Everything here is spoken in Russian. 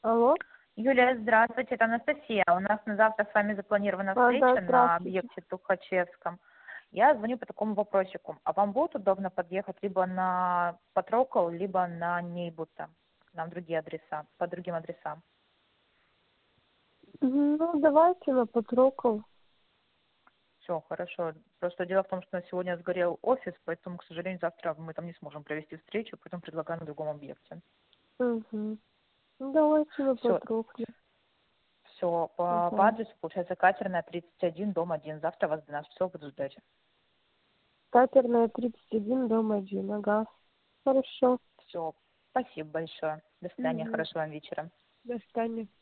Алло. Юлия, здравствуйте, это Анастасия. У нас на завтра с вами запланирована Да, встреча на здравствуйте. объекте Тухачевском. Я звоню по такому вопросику. А вам будет удобно подъехать либо на Патрокол, либо на Нейбута? Нам другие адреса, по другим адресам. Ну, давайте на Патрокол. Все, хорошо. Просто дело в том, что сегодня сгорел офис, поэтому, к сожалению, завтра мы там не сможем провести встречу, поэтому предлагаю на другом объекте. Угу. Ну, давайте на Все, Патрокле. все, по Угу. адресу, получается, Катерная, 31, дом 1. Завтра вас в 12 часов буду ждать. Катерная, 31, дом 1. Ага. Хорошо. Все, спасибо большое. До свидания, Угу. хорошего вам вечера. До свидания.